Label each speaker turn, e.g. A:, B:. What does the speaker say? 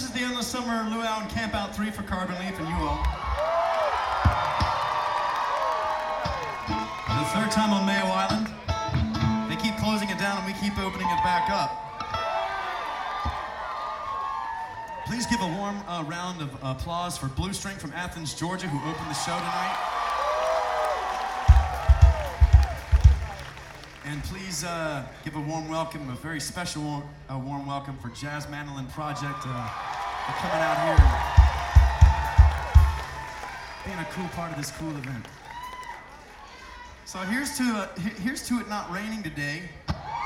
A: is the Endless Summer Luau and Camp Out 3 for Carbon Leaf and you all. The third time on Mayo Island. They keep closing it down and we keep opening it back up. Please give a warm round of applause for Blue String from Athens, Georgia, who opened the show tonight. And please give a warm welcome, a very special warm welcome for Jazz Mandolin Project for coming out here and being a cool part of this cool event. So here's to it not raining today.